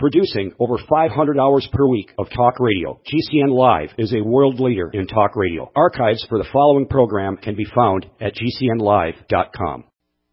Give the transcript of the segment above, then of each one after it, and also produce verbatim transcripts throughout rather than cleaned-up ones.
Producing over five hundred hours per week of talk radio, G C N Live is a world leader in talk radio. Archives for the following program can be found at G C N live dot com.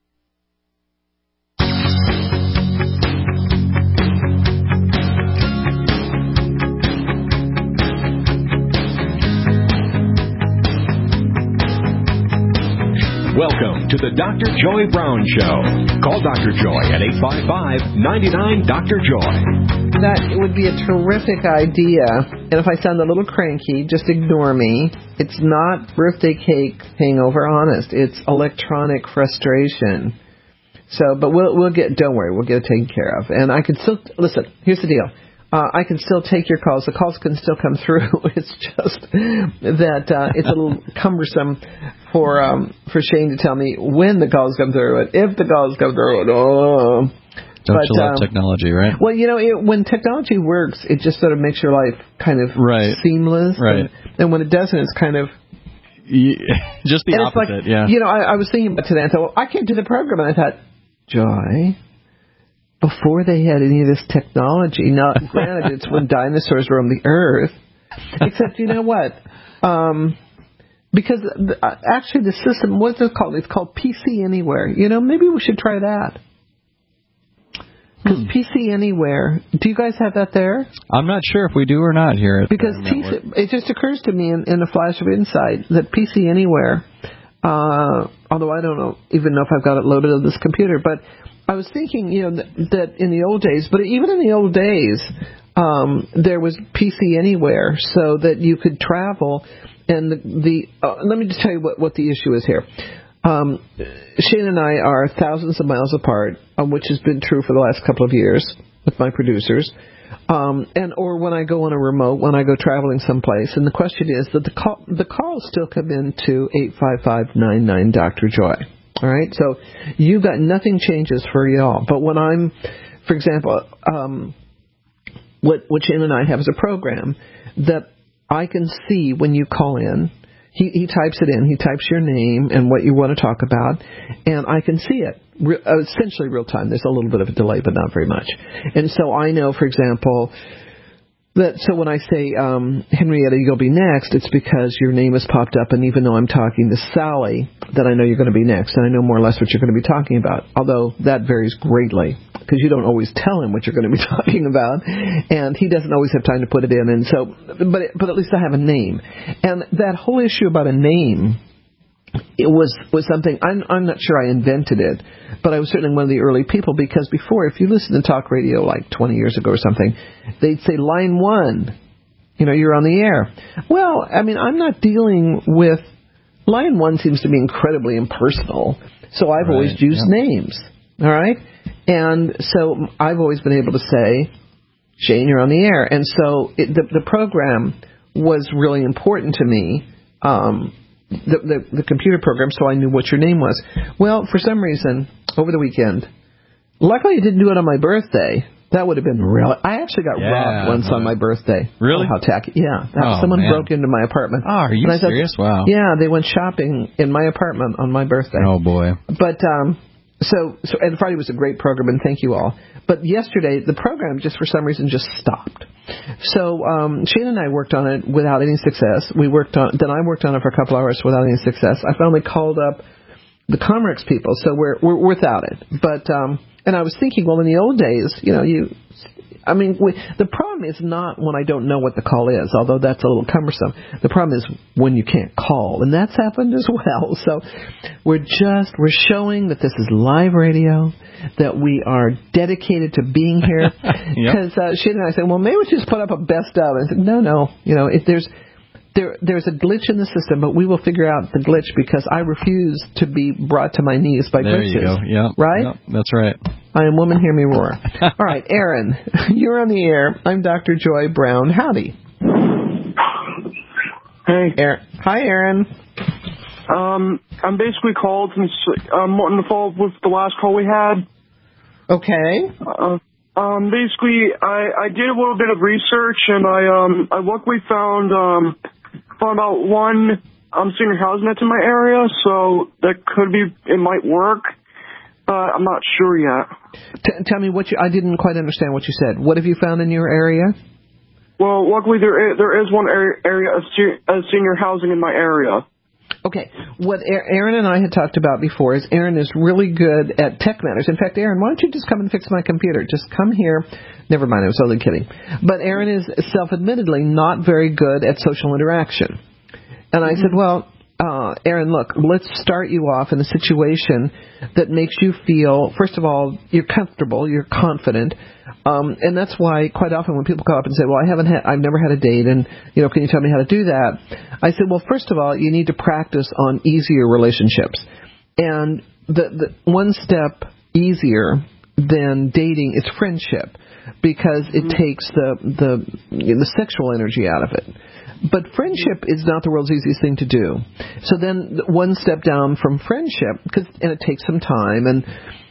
Welcome to the Doctor Joy Brown Show. Call Doctor Joy at eight five five, nine nine, Doctor Joy. That would be a terrific idea. And if I sound a little cranky, just ignore me. It's not birthday cake hangover, honest. It's electronic frustration. So, but we'll we'll get, don't worry, we'll get it taken care of. And I can still, listen, here's the deal. Uh, I can still take your calls. The calls can still come through. It's just that uh, it's a little cumbersome for um, for Shane to tell me when the calls come through and if the calls come through. Oh. Don't but, you love um, technology, right? Well, you know, it, when technology works, it just sort of makes your life kind of right. seamless. Right. And, and when it doesn't, it's kind of... Yeah, just the and opposite, it's like, yeah. You know, I, I was thinking about today, I thought, well, I can't do the program. And I thought, Joy... Before they had any of this technology, now granted it's when dinosaurs roamed the earth, except you know what? Um, because the, uh, actually the system, what's it called? It's called P C Anywhere. You know, maybe we should try that. Because hmm. P C Anywhere, do you guys have that there? I'm not sure if we do or not here. At because T C, it just occurs to me in, in a flash of insight that P C Anywhere, uh, although I don't know even know if I've got it loaded on this computer, but I was thinking, you know, that, that in the old days, but even in the old days, um, there was P C Anywhere so that you could travel. And the, the uh, let me just tell you what, what the issue is here. Um, Shane and I are thousands of miles apart, um, which has been true for the last couple of years with my producers. Um, and or when I go on a remote, when I go traveling someplace. And the question is that the call, the calls still come in to eight five five, nine nine, Doctor Joy. All right, so you got nothing changes for y'all. But when I'm, for example, um, what what Shane and I have is a program that I can see when you call in. He, he types it in. He types your name and what you want to talk about, and I can see it re- essentially real time. There's a little bit of a delay, but not very much. And so I know, for example, that so when I say, um, Henrietta, you'll be next, it's because your name has popped up, and even though I'm talking to Sally, that I know you're going to be next, and I know more or less what you're going to be talking about, although that varies greatly, because you don't always tell him what you're going to be talking about, and he doesn't always have time to put it in, and so, but it, but at least I have a name. And that whole issue about a name, it was, was something, I'm, I'm not sure I invented it, but I was certainly one of the early people, because before, if you listen to talk radio like twenty years ago or something, they'd say line one, you know, you're on the air. Well, I mean, I'm not dealing with, line one seems to be incredibly impersonal, so I've right. always used yep. names, all right? And so I've always been able to say, Shane, you're on the air. And so it, the, the program was really important to me, um, The, the the computer program, so I knew what your name was. Well, for some reason, over the weekend, luckily I didn't do it on my birthday. That would have been real. I actually got yeah, robbed once uh, on my birthday. Really? Oh, how tacky. Yeah. Oh, Someone man. broke into my apartment. Oh, are you serious? Thought, wow. Yeah, they went shopping in my apartment on my birthday. Oh, boy. But, um, so, so, and Friday was a great program, and thank you all. But yesterday, the program just for some reason just stopped. So, um, Shane and I worked on it without any success. We worked on, then I worked on it for a couple hours without any success. I finally called up the Comrex people, so we're, we're without it. But, um, and I was thinking, well, in the old days, you know, you, I mean, we, the problem is not when I don't know what the call is, although that's a little cumbersome. The problem is when you can't call, and that's happened as well. So we're just, we're showing that this is live radio, that we are dedicated to being here. Because yep. uh, Shane and I said, well, maybe we should just put up a best of. And I said, no, no, you know, if there's, There, there's a glitch in the system, but we will figure out the glitch because I refuse to be brought to my knees by there glitches. There you go. Yep. Right? Yep. That's right. I am woman, hear me roar. All right, Aaron, you're on the air. I'm Doctor Joy Brown. Howdy. Hey. Aaron. Hi, Aaron. Um, I'm basically called since I'm wanting to follow up with the last call we had. Okay. Uh, um, basically, I, I did a little bit of research, and I um I luckily found um found about one um senior housing that's in my area, so that could be it might work. Uh, I'm not sure yet. T- tell me what you. I didn't quite understand what you said. What have you found in your area? Well, luckily there is, there is one area, area of, se- of senior housing in my area. Okay. What Aaron and I had talked about before is Aaron is really good at tech matters. In fact, Aaron, why don't you just come and fix my computer? Just come here. Never mind, I was only kidding. But Aaron is self-admittedly not very good at social interaction. And I said, well, uh, Aaron, look, let's start you off in a situation that makes you feel, first of all, you're comfortable, you're confident. Um, and that's why quite often when people call up and say, well, I haven't had, I've never had a date, and, you know, can you tell me how to do that? I said, well, first of all, you need to practice on easier relationships. And the, the one step easier than dating is friendship, because it mm-hmm. takes the, the, the sexual energy out of it. But friendship is not the world's easiest thing to do. So then one step down from friendship, cause, and it takes some time, and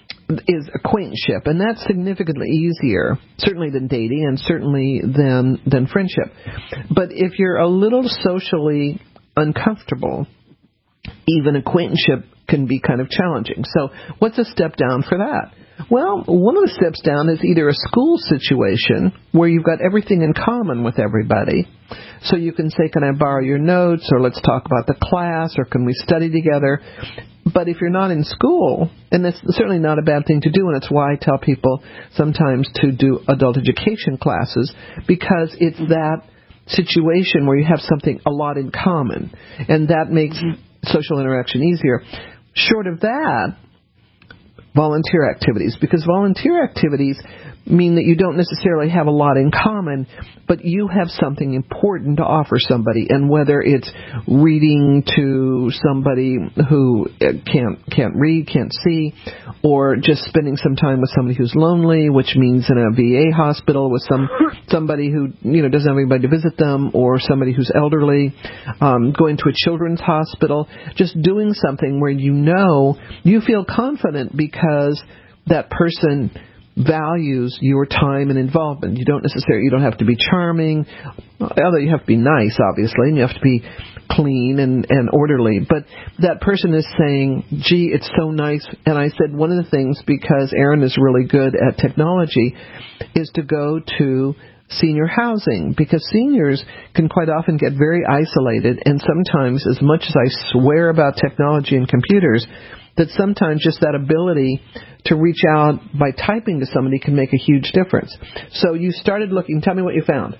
is acquaintanceship, and that's significantly easier, certainly than dating, and certainly than than friendship. But if you're a little socially uncomfortable, even acquaintanceship can be kind of challenging. So what's a step down for that? Well, one of the steps down is either a school situation where you've got everything in common with everybody. So you can say, can I borrow your notes, or let's talk about the class, or can we study together? But if you're not in school, and that's certainly not a bad thing to do, and it's why I tell people sometimes to do adult education classes, because it's that situation where you have something a lot in common, and that makes social interaction easier. Short of that, volunteer activities, because volunteer activities mean that you don't necessarily have a lot in common, but you have something important to offer somebody, and whether it's reading to somebody who can't can't read, can't see, or just spending some time with somebody who's lonely, which means in a V A hospital with some somebody who you know doesn't have anybody to visit them, or somebody who's elderly, um, going to a children's hospital, just doing something where you know you feel confident because that person values your time and involvement. You don't necessarily, you don't have to be charming, although you have to be nice, obviously, and you have to be clean and, and orderly. But that person is saying, gee, it's so nice. And I said one of the things, because Aaron is really good at technology, is to go to senior housing, because seniors can quite often get very isolated, and sometimes, as much as I swear about technology and computers, that sometimes just that ability to reach out by typing to somebody can make a huge difference. So you started looking. Tell me what you found.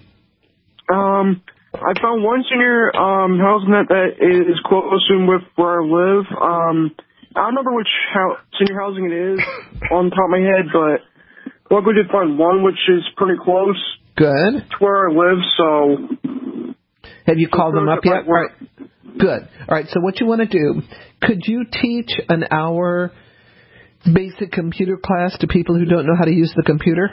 Um, I found one senior um, housing that, that is close in with where I live. Um, I don't remember which ho- senior housing it is on the top of my head, but luckily did find one which is pretty close. Good. To where I live, so... Have you called them up yet? All right. Good. All right, so what you want to do, could you teach an hour basic computer class to people who don't know how to use the computer?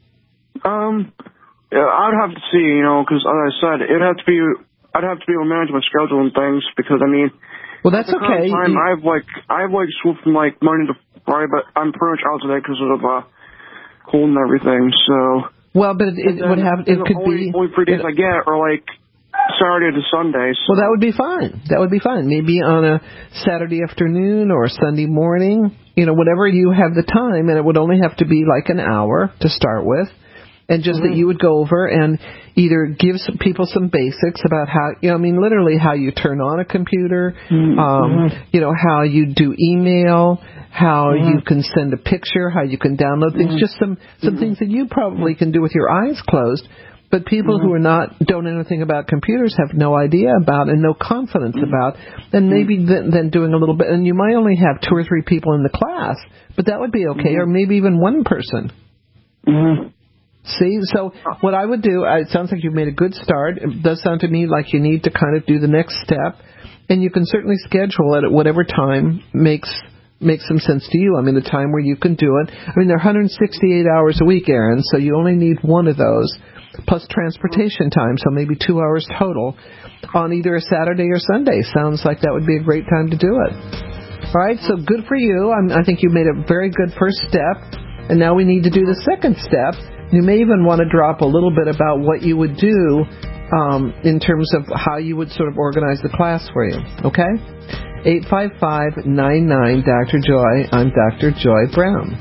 Um, yeah, I'd have to see, you know, because as I said, it'd have to be, I'd have to be able to manage my schedule and things, because, I mean... Well, that's okay. Time, you... I have, like, I have, like, school from, like, Monday to Friday, but I'm pretty much out today because of, uh, cold and everything, so... Well, but it, it would have, it could only, be... Only three days it, I get are, like... Saturday to Sunday. So. Well, that would be fine. That would be fine. Maybe on a Saturday afternoon or a Sunday morning, you know, whatever you have the time, and it would only have to be like an hour to start with, and just mm-hmm. that you would go over and either give some people some basics about how, you know, I mean, literally how you turn on a computer, mm-hmm. um, you know, how you do email, how mm-hmm. you can send a picture, how you can download things, mm-hmm. just some, some mm-hmm. things that you probably can do with your eyes closed. But people mm-hmm. who are not, don't know anything about computers, have no idea about and no confidence mm-hmm. about, and maybe then, then doing a little bit, and you might only have two or three people in the class, but that would be okay, mm-hmm. or maybe even one person. Mm-hmm. See, so what I would do, it sounds like you've made a good start. It does sound to me like you need to kind of do the next step, and you can certainly schedule it at whatever time makes makes some sense to you. I mean, the time where you can do it. I mean, there are one hundred sixty-eight hours a week, Aaron, so you only need one of those, plus transportation time, so maybe two hours total on either a Saturday or Sunday. Sounds like that would be a great time to do it. All right, so good for you. I'm, I think you made a very good first step, and now we need to do the second step. You may even want to drop a little bit about what you would do um, in terms of how you would sort of organize the class for you, okay? eight five five, nine nine, Doctor Joy. I'm Doctor Joy Brown.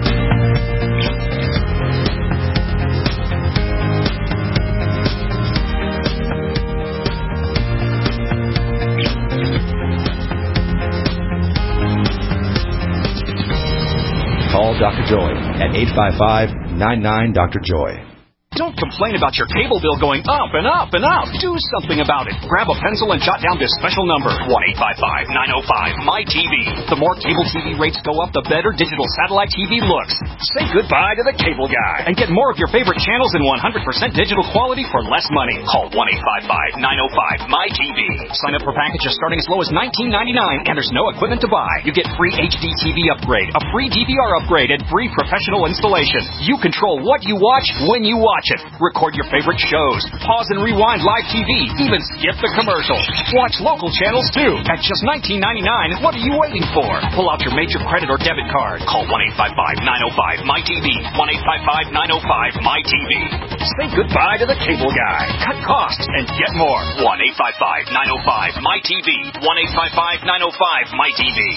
Call Doctor Joy at eight five five, nine nine, Doctor Joy. Don't complain about your cable bill going up and up and up. Do something about it. Grab a pencil and jot down this special number, one eight five five, nine oh five, M Y T V. The more cable T V rates go up, the better digital satellite T V looks. Say goodbye to the cable guy and get more of your favorite channels in one hundred percent digital quality for less money. Call one eight five five, nine oh five, M Y T V. Sign up for packages starting as low as nineteen ninety-nine, and there's no equipment to buy. You get free H D T V upgrade, a free D V R upgrade, and free professional installation. You control what you watch when you watch it. Record your favorite shows, pause and rewind live T V, even skip the commercials. Watch local channels too at just nineteen ninety-nine. What are you waiting for? Pull out your major credit or debit card. Call one eight five five, nine oh five, M Y T V. one eight five five, nine oh five, M Y T V. Say goodbye to the cable guy. Cut costs and get more. one eight five five, nine oh five, M Y T V. one eight five five, nine oh five, M Y T V.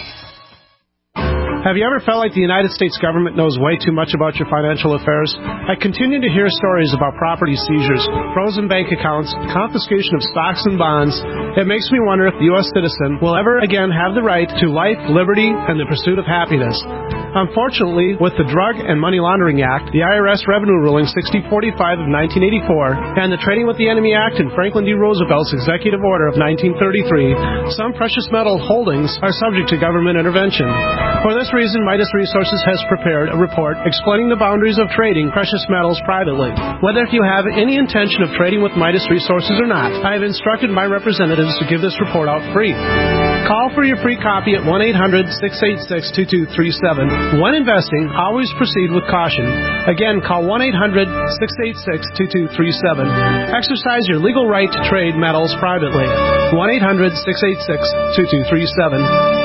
Have you ever felt like the United States government knows way too much about your financial affairs? I continue to hear stories about property seizures, frozen bank accounts, confiscation of stocks and bonds. It makes me wonder if the U S citizen will ever again have the right to life, liberty, and the pursuit of happiness. Unfortunately, with the Drug and Money Laundering Act, the I R S Revenue Ruling sixty forty-five of nineteen eighty-four, and the Trading with the Enemy Act and Franklin D. Roosevelt's Executive Order of nineteen thirty-three, some precious metal holdings are subject to government intervention. For this reason, Midas Resources has prepared a report explaining the boundaries of trading precious metals privately. Whether you have any intention of trading with Midas Resources or not, I have instructed my representatives to give this report out free. Call for your free copy at one eight hundred, six eight six, two two three seven. When investing, always proceed with caution. Again, call one eight hundred, six eight six, two two three seven. Exercise your legal right to trade metals privately. one eight hundred, six eight six, two two three seven.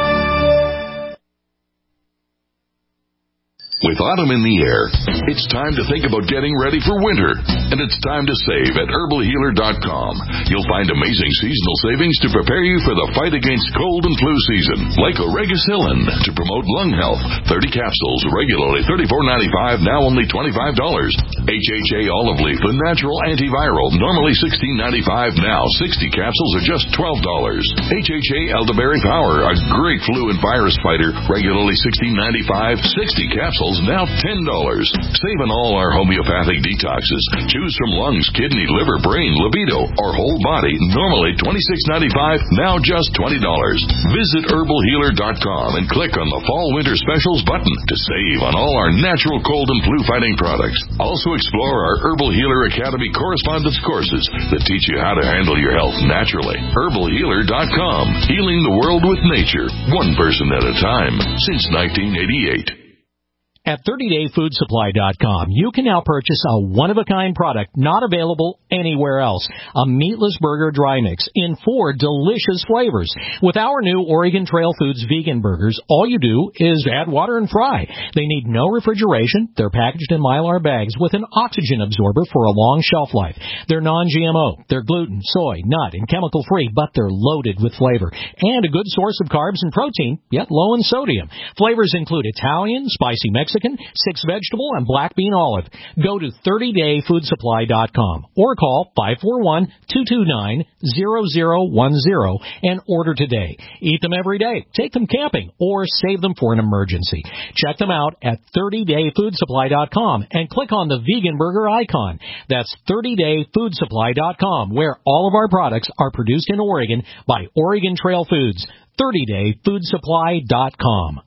With autumn in the air, it's time to think about getting ready for winter. And it's time to save at herbal healer dot com. You'll find amazing seasonal savings to prepare you for the fight against cold and flu season. Like Oregacillin to promote lung health. thirty capsules, regularly thirty-four ninety-five, now only twenty-five dollars. H H A Olive Leaf, the natural antiviral, normally sixteen ninety-five, now sixty capsules are just twelve dollars. H H A Elderberry Power, a great flu and virus fighter, regularly sixteen ninety-five, sixty capsules, now ten dollars. Save on all our homeopathic detoxes. Choose from lungs, kidney, liver, brain, libido, or whole body. Normally twenty-six ninety-five, now just twenty dollars. Visit herbal healer dot com and click on the Fall Winter Specials button to save on all our natural cold and flu fighting products. Also explore our Herbal Healer Academy correspondence courses that teach you how to handle your health naturally. herbal healer dot com. Healing the world with nature, one person at a time, since nineteen eighty-eight. At thirty day food supply dot com, you can now purchase a one-of-a-kind product not available anywhere else, a meatless burger dry mix in four delicious flavors. With our new Oregon Trail Foods vegan burgers, all you do is add water and fry. They need no refrigeration. They're packaged in Mylar bags with an oxygen absorber for a long shelf life. They're non G M O. They're gluten, soy, nut, and chemical-free, but they're loaded with flavor. And a good source of carbs and protein, yet low in sodium. Flavors include Italian, spicy Mexican, six vegetable, and black bean olive. Go to thirty day food supply dot com or call five four one, two two nine, zero zero one zero and order today. Eat them every day, take them camping, or save them for an emergency. Check them out at thirty day food supply dot com and click on the vegan burger icon. That's thirty day food supply dot com, where all of our products are produced in Oregon by Oregon Trail Foods. thirty day food supply dot com.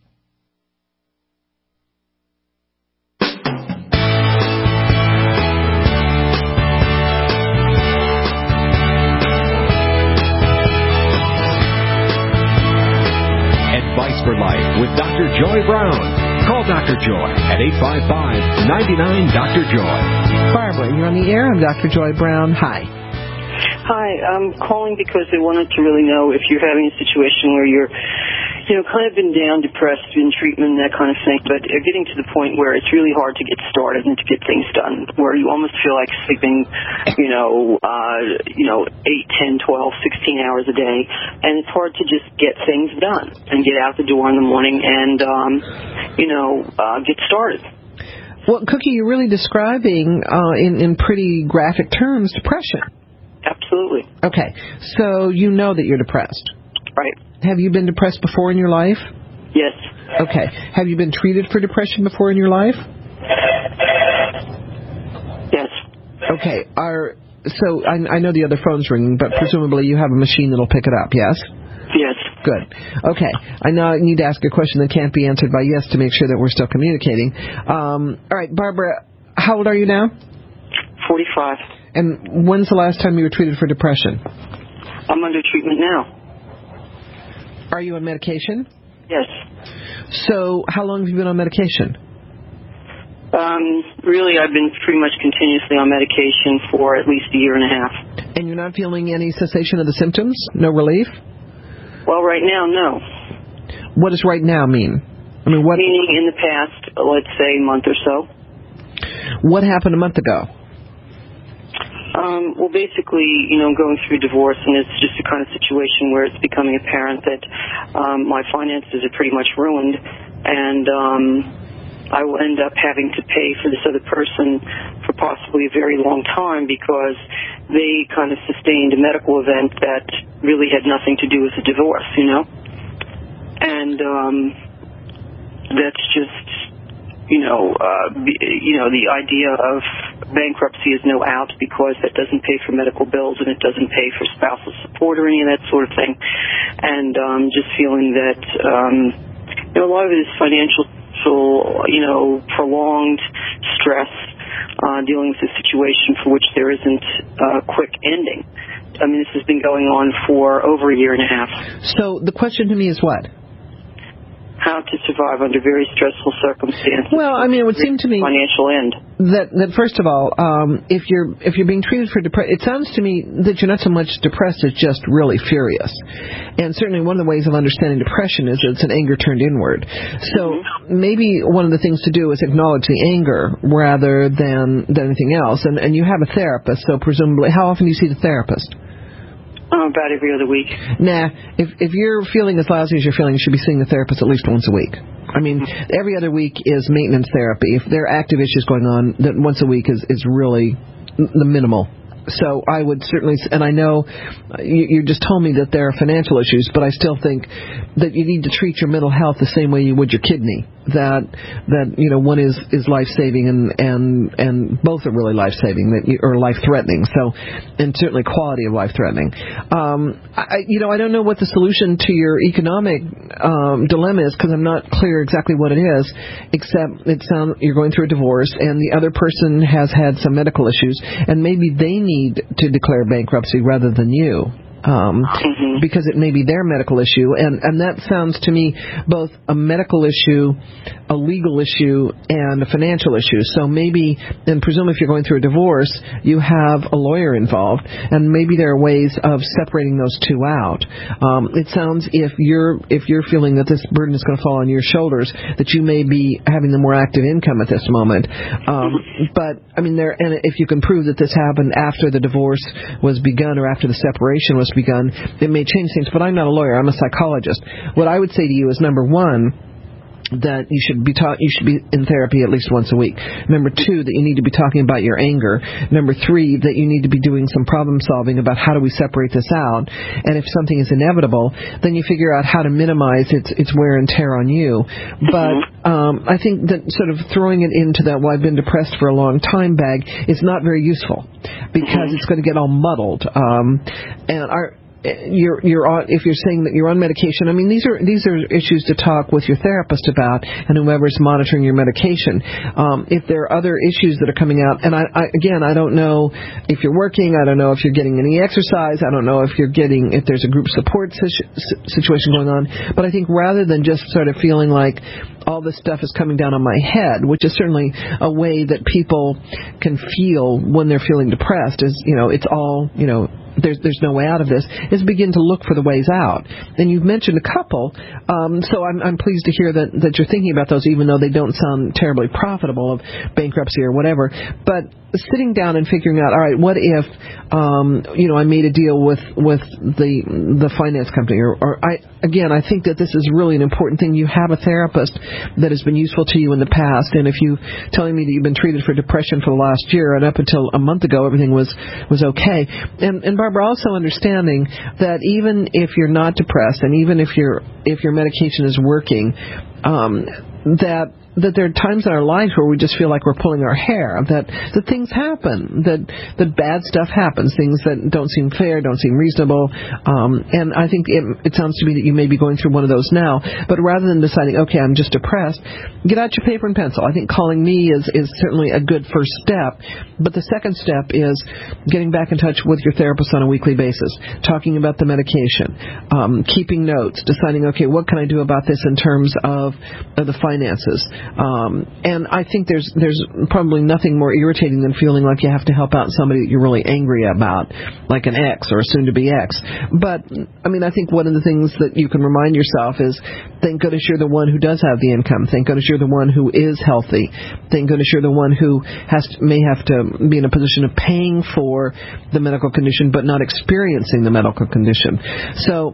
Advice for Life with Doctor Joy Brown. Call Doctor Joy at eight five five, nine nine, Doctor Joy. Barbara, you're on the air. I'm Doctor Joy Brown. Hi. Hi, I'm calling because I wanted to really know if you're having a situation where you're you know, kind of been down, depressed, in treatment, that kind of thing, but getting to the point where it's really hard to get started and to get things done, where you almost feel like sleeping, you know, uh, you know, eight, ten, twelve, sixteen hours a day, and it's hard to just get things done and get out the door in the morning and, um, you know, uh, get started. Well, Cookie, you're really describing uh, in, in pretty graphic terms depression. Absolutely. Okay, so you know that you're depressed. Right. Have you been depressed before in your life? Yes. Okay. Have you been treated for depression before in your life? Yes. Okay. Are so I, I know the other phone's ringing, but presumably you have a machine that'll pick it up, yes? Yes. Good. Okay. I know I need to ask a question that can't be answered by yes to make sure that we're still communicating. Um, all right, Barbara, how old are you now? forty-five. And when's the last time you were treated for depression? I'm under treatment now. Are you on medication? Yes. So how long have you been on medication? Um, really, I've been pretty much continuously on medication for at least a year and a half. And you're not feeling any cessation of the symptoms? No relief? Well, right now, no. What does right now mean? I mean, what? Meaning in the past, let's say a month or so. What happened a month ago? Um, well, basically, you know, going through divorce, and it's just a kind of situation where it's becoming apparent that um, my finances are pretty much ruined, and um, I will end up having to pay for this other person for possibly a very long time because they kind of sustained a medical event that really had nothing to do with the divorce, you know? And um, that's just, you know, uh, you know, the idea of bankruptcy is no out because that doesn't pay for medical bills and it doesn't pay for spousal support or any of that sort of thing. And um, just feeling that, um, you know, a lot of it is financial, you know, prolonged stress, uh, dealing with a situation for which there isn't a quick ending. I mean, this has been going on for over a year and a half. So the question to me is what? How to survive under very stressful circumstances. Well, I mean, it would seem to me financial end. That that first of all, um, if you're if you're being treated for depression, it sounds to me that you're not so much depressed as just really furious. And certainly, one of the ways of understanding depression is that it's an anger turned inward. So mm-hmm. maybe one of the things to do is acknowledge the anger rather than than anything else. And and you have a therapist, so presumably, how often do you see the therapist? Oh, about every other week. Nah, if if you're feeling as lousy as you're feeling, you should be seeing the therapist at least once a week. I mean, every other week is maintenance therapy. If there are active issues going on, then once a week is, is really the minimal. So I would certainly, and I know you, you just told me that there are financial issues, but I still think that you need to treat your mental health the same way you would your kidney. That that you know one is, is life saving and, and and both are really life saving that you, or life threatening. So and certainly quality of life threatening. Um, I you know I don't know what the solution to your economic um, dilemma is because I'm not clear exactly what it is. Except it sounds you're going through a divorce and the other person has had some medical issues and maybe they need to declare bankruptcy rather than you. Um, mm-hmm. Because it may be their medical issue, and, and that sounds to me both a medical issue, a legal issue, and a financial issue. So maybe, and presume if you're going through a divorce, you have a lawyer involved, and maybe there are ways of separating those two out. Um, it sounds if you're if you're feeling that this burden is going to fall on your shoulders, that you may be having the more active income at this moment. Um, but I mean, there, and if you can prove that this happened after the divorce was begun or after the separation was begun, it may change things, but I'm not a lawyer, I'm a psychologist. What I would say to you is, number one, that you should be ta- you should be in therapy at least once a week. Number two, that you need to be talking about your anger. Number three, that you need to be doing some problem solving about how do we separate this out. And if something is inevitable, then you figure out how to minimize its its wear and tear on you. But um, I think that sort of throwing it into that, well, I've been depressed for a long time bag is not very useful because it's going to get all muddled. Um, and our You're, you're on, if you're saying that you're on medication, I mean, these are these are issues to talk with your therapist about and whoever's monitoring your medication. Um, if there are other issues that are coming out, and I, I, again, I don't know if you're working, I don't know if you're getting any exercise, I don't know if you're getting, if there's a group support situ- situation going on, but I think rather than just sort of feeling like all this stuff is coming down on my head, which is certainly a way that people can feel when they're feeling depressed, is, you know, it's all, you know, there's there's no way out of this, is begin to look for the ways out. And you've mentioned a couple, um, so I'm, I'm pleased to hear that, that you're thinking about those, even though they don't sound terribly profitable, of bankruptcy or whatever. But sitting down and figuring out, all right, what if, um, you know, I made a deal with, with the the finance company, or, or I again, I think that this is really an important thing. You have a therapist that has been useful to you in the past, and if you telling me that you've been treated for depression for the last year, and up until a month ago everything was was okay, and, and Barbara, also understanding that even if you're not depressed, and even if your if your medication is working, um, that that there are times in our lives where we just feel like we're pulling our hair, that, that things happen, that that bad stuff happens, things that don't seem fair, don't seem reasonable, um, and I think it, it sounds to me that you may be going through one of those now, but rather than deciding, okay, I'm just depressed, get out your paper and pencil. I think calling me is, is certainly a good first step, but the second step is getting back in touch with your therapist on a weekly basis, talking about the medication, um, keeping notes, deciding, okay, what can I do about this in terms of, of the finances. Um, and I think there's there's probably nothing more irritating than feeling like you have to help out somebody that you're really angry about, like an ex or a soon-to-be ex. But, I mean, I think one of the things that you can remind yourself is, thank goodness you're the one who does have the income. Thank goodness you're the one who is healthy. Thank goodness you're the one who has to, may have to be in a position of paying for the medical condition but not experiencing the medical condition. So,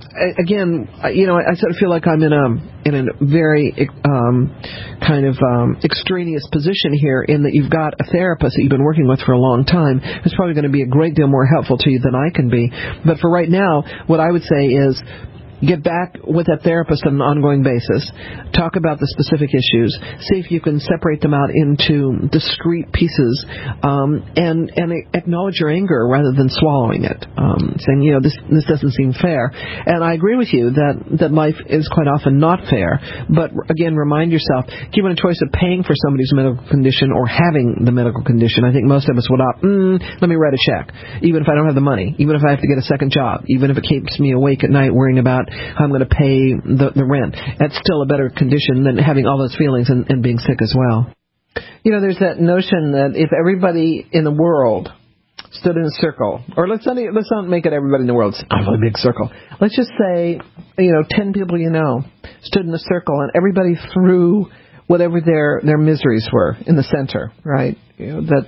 again, you know, I sort of feel like I'm in a in a very um, kind of um, extraneous position here, in that you've got a therapist that you've been working with for a long time who's probably going to be a great deal more helpful to you than I can be. But for right now, what I would say is, get back with that therapist on an ongoing basis. Talk about the specific issues. See if you can separate them out into discrete pieces, um, and and acknowledge your anger rather than swallowing it. Um, saying, you know, this this doesn't seem fair. And I agree with you that that life is quite often not fair. But again, remind yourself, given a choice of paying for somebody's medical condition or having the medical condition, I think most of us would opt, mm, let me write a check, even if I don't have the money, even if I have to get a second job, even if it keeps me awake at night worrying about how I'm going to pay the, the rent. That's still a better condition than having all those feelings and, and being sick as well. You know, there's that notion that if everybody in the world stood in a circle, or let's not, let's not make it everybody in the world, a really big circle. Let's just say, you know, ten people you know stood in a circle, and everybody threw whatever their, their miseries were in the center, right? You know, that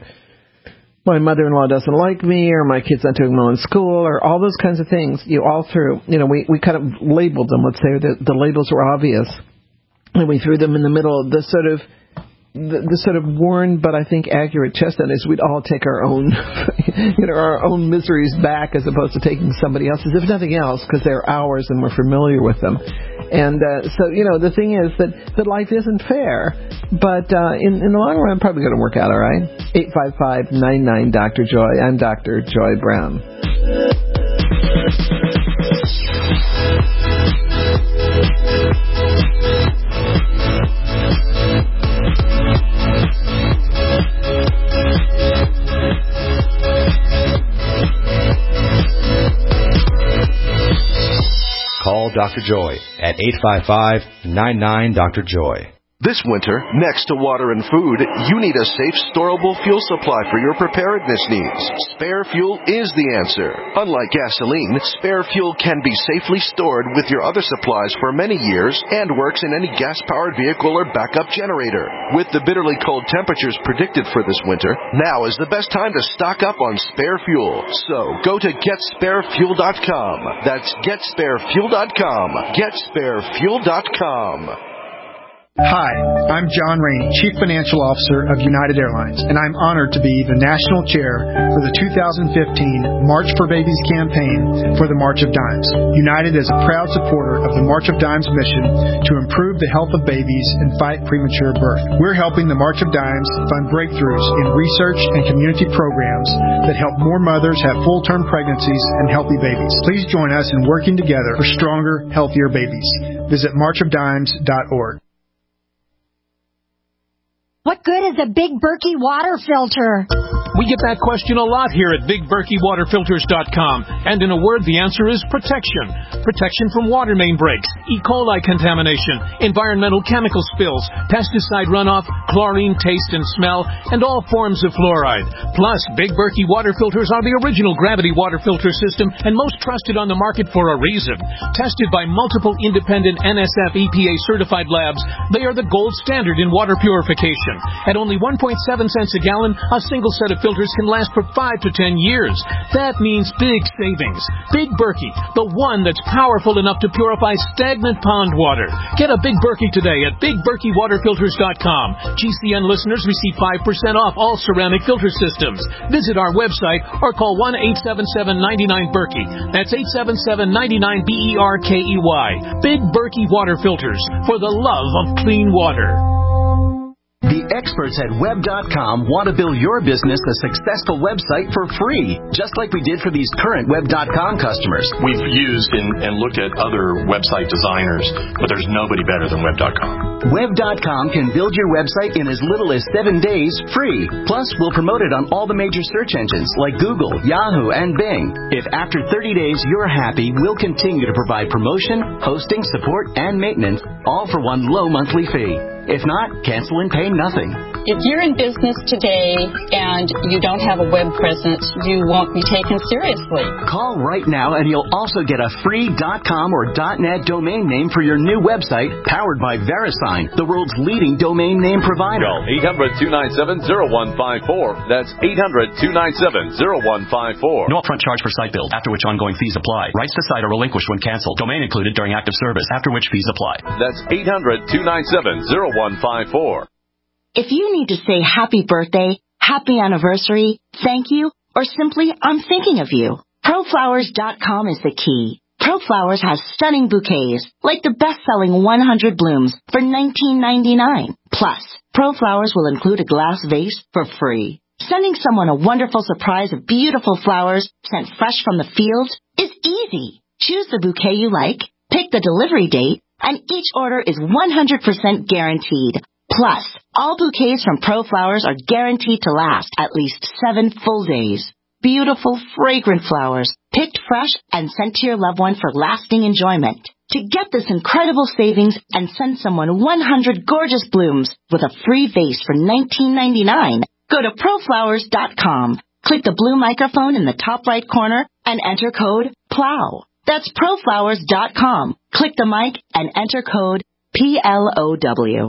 my mother-in-law doesn't like me, or my kid's not doing well in school, or all those kinds of things. You all threw, you know, we, we kind of labeled them, let's say, the, the labels were obvious, and we threw them in the middle. The sort of, the, the sort of worn but I think accurate chestnut is we'd all take our own, you know, our own miseries back, as opposed to taking somebody else's, if nothing else, because they're ours and we're familiar with them. And uh, so, you know, the thing is that, that life isn't fair, but uh, in, in the long run, probably going to work out all right. eight five five, nine nine, Doctor Joy. I'm Doctor Joy Brown. Call Doctor Joy at eight five five, nine nine, Doctor Joy. This winter, next to water and food, you need a safe, storable fuel supply for your preparedness needs. Spare Fuel is the answer. Unlike gasoline, Spare Fuel can be safely stored with your other supplies for many years and works in any gas-powered vehicle or backup generator. With the bitterly cold temperatures predicted for this winter, now is the best time to stock up on Spare Fuel. So, go to get spare fuel dot com. That's get spare fuel dot com. get spare fuel dot com. Hi, I'm John Rainey, Chief Financial Officer of United Airlines, and I'm honored to be the National Chair for the two thousand fifteen March for Babies campaign for the March of Dimes. United is a proud supporter of the March of Dimes mission to improve the health of babies and fight premature birth. We're helping the March of Dimes fund breakthroughs in research and community programs that help more mothers have full-term pregnancies and healthy babies. Please join us in working together for stronger, healthier babies. Visit march of dimes dot org. What good is a big Berkey water filter? We get that question a lot here at Big Berkey Water Filters dot com. And in a word, the answer is protection. Protection from water main breaks, E. coli contamination, environmental chemical spills, pesticide runoff, chlorine taste and smell, and all forms of fluoride. Plus, Big Berkey water filters are the original gravity water filter system and most trusted on the market for a reason. Tested by multiple independent N S F E P A certified labs, they are the gold standard in water purification. At only one point seven cents a gallon, a single set of filters can last for five to ten years. That means big savings. Big Berkey, the one that's powerful enough to purify stagnant pond water. Get a Big Berkey today at Big Berkey Water Filters dot com. G C N listeners receive five percent off all ceramic filter systems. Visit our website or call one eight seven seven, nine nine, Berkey. That's eight seven seven, nine nine, B E R K E Y. Big Berkey Water Filters, for the love of clean water. The experts at web dot com want to build your business a successful website for free, just like we did for these current web dot com customers. We've used and, and looked at other website designers, but there's nobody better than web dot com. web dot com can build your website in as little as seven days free. Plus, we'll promote it on all the major search engines like Google, Yahoo, and Bing. If after thirty days you're happy, we'll continue to provide promotion, hosting, support, and maintenance, all for one low monthly fee. If not, cancel and pay nothing. If you're in business today and you don't have a web presence, you won't be taken seriously. Call right now and you'll also get a free .com or .net domain name for your new website, powered by VeriSign, the world's leading domain name provider. Call eight hundred, two nine seven, zero one five four. That's eight hundred, two nine seven, zero one five four. No upfront charge for site build, after which ongoing fees apply. Rights to site are relinquished when canceled. Domain included during active service, after which fees apply. That's eight hundred, two nine seven, zero one five four. If you need to say happy birthday, happy anniversary, thank you, or simply I'm thinking of you, Pro Flowers dot com is the key. ProFlowers has stunning bouquets, like the best-selling one hundred blooms for nineteen ninety-nine. Plus, ProFlowers will include a glass vase for free. Sending someone a wonderful surprise of beautiful flowers sent fresh from the fields is easy. Choose the bouquet you like, pick the delivery date, and each order is one hundred percent guaranteed. Plus, all bouquets from ProFlowers are guaranteed to last at least seven full days. Beautiful, fragrant flowers, picked fresh and sent to your loved one for lasting enjoyment. To get this incredible savings and send someone one hundred gorgeous blooms with a free vase for nineteen ninety-nine, go to Pro Flowers dot com. Click the blue microphone in the top right corner and enter code PLOW. That's Pro Flowers dot com. Click the mic and enter code P L O W.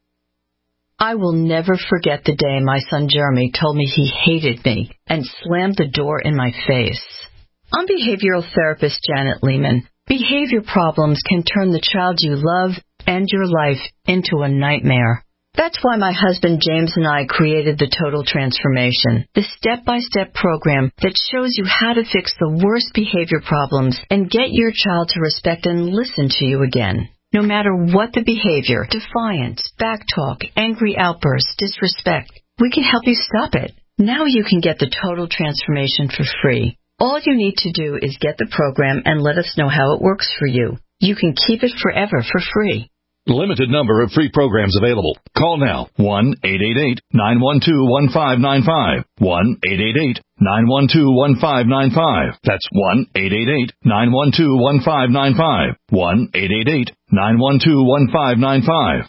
I will never forget the day my son Jeremy told me he hated me and slammed the door in my face. I'm behavioral therapist Janet Lehman. Behavior problems can turn the child you love and your life into a nightmare. That's why my husband James and I created the Total Transformation, the step-by-step program that shows you how to fix the worst behavior problems and get your child to respect and listen to you again. No matter what the behavior, defiance, backtalk, angry outbursts, disrespect, we can help you stop it. Now you can get the Total Transformation for free. All you need to do is get the program and let us know how it works for you. You can keep it forever for free. Limited number of free programs available. Call now. one eight eight eight, nine one two, one five nine five. one eight eight eight, nine one two, one five nine five. That's one eight eight eight, nine one two, one five nine five. one eight eight eight, nine one two, one five nine five.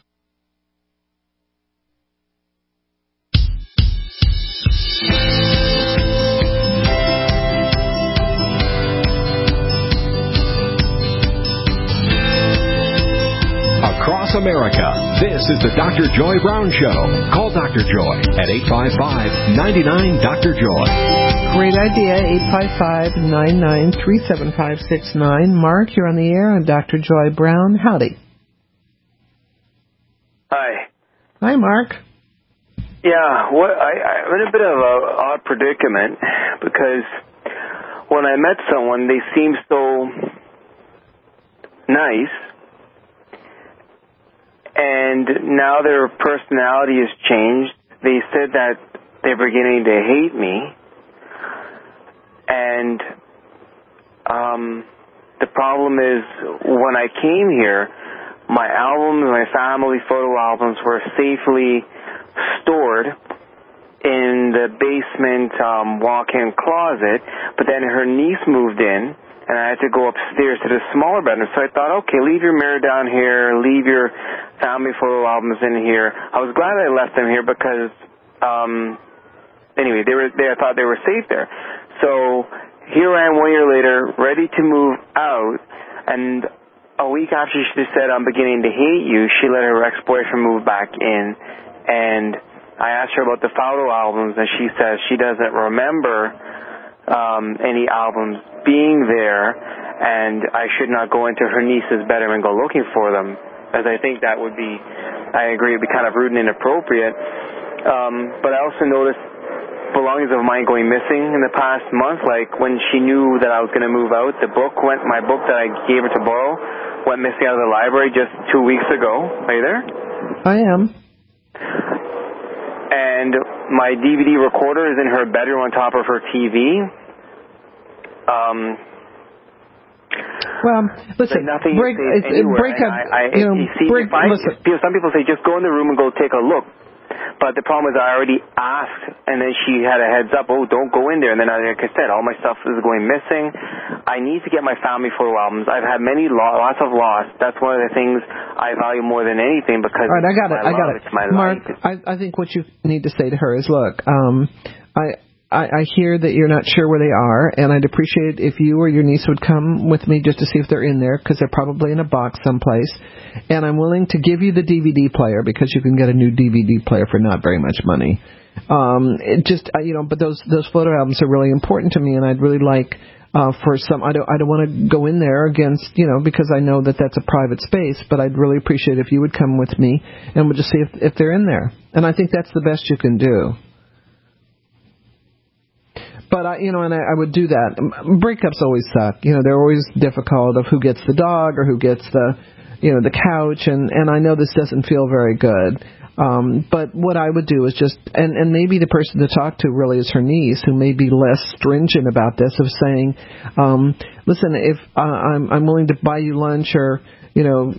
Across America, this is the Doctor Joy Brown Show. Call Doctor Joy at eight five five, nine nine, Doctor Joy. Great idea, eight five five, nine nine, three seven five six nine. Mark, you're on the air on Doctor Joy Brown. Howdy. Hi. Hi, Mark. Yeah, what, I, I'm in a bit of an odd predicament because when I met someone, they seemed so nice. And now their personality has changed. They said that they're beginning to hate me. And um, the problem is, when I came here, my albums, my family photo albums were safely stored in the basement um, walk-in closet, but then her niece moved in, and I had to go upstairs to the smaller bedroom. So I thought, okay, leave your mirror down here, leave your family photo albums in here. I was glad I left them here because, um, anyway, they were. They, I thought they were safe there. So here I am one year later, ready to move out, and a week after she said, I'm beginning to hate you, she let her ex-boyfriend move back in, and I asked her about the photo albums, and she says she doesn't remember um, any albums being there, and I should not go into her niece's bedroom and go looking for them, as I think that would be, I agree, it would be kind of rude and inappropriate. Um, but I also noticed belongings of mine going missing in the past month, like when she knew that I was going to move out, the book went, my book that I gave her to borrow went missing out of the library just two weeks ago. Are you there? I am. And my D V D recorder is in her bedroom on top of her T V. Um, well, listen, nothing break, it, break up, I, I, you know, you see, break, if I, listen. if some people say just go in the room and go take a look. But the problem is I already asked, and then she had a heads up, oh, don't go in there. And then, like I said, all my stuff is going missing. I need to get my family photo albums. I've had many, lo- lots of loss. That's one of the things I value more than anything because all right, I got it. I got love. it. It's my Mark, life. I, I think what you need to say to her is, look, um, I, I, I hear that you're not sure where they are, and I'd appreciate if you or your niece would come with me just to see if they're in there, because they're probably in a box someplace. And I'm willing to give you the D V D player, because you can get a new D V D player for not very much money. Um, it just, you know, but those those photo albums are really important to me, and I'd really like uh, for some. I don't I don't want to go in there against, you know, because I know that that's a private space. But I'd really appreciate if you would come with me, and we'll just see if if they're in there. And I think that's the best you can do. But, I, you know, and I, I would do that. Breakups always suck. You know, they're always difficult of who gets the dog or who gets the, you know, the couch. And, and I know this doesn't feel very good. Um, but what I would do is just, and, and maybe the person to talk to really is her niece, who may be less stringent about this, of saying, um, listen, if uh, I'm, I'm willing to buy you lunch or, you know,